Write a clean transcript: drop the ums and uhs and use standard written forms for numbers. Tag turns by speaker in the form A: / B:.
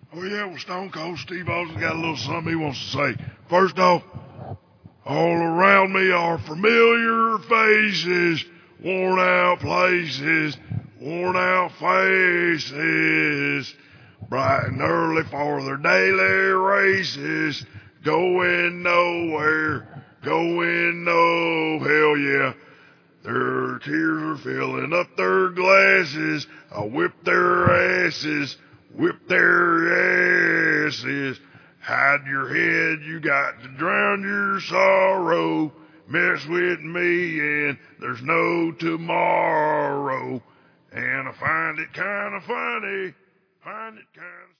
A: Oh, yeah, well, Stone Cold Steve Austin got a little something he wants to say. First off, all around me are familiar faces, worn out places, worn out faces, bright and early for their daily races, going nowhere, going no, hell yeah. Their tears are filling up their glasses. I whip their asses, whip their asses. Hide your head, you got to drown your sorrow. Mess with me and there's no tomorrow. And I find it kind of funny, find it kind of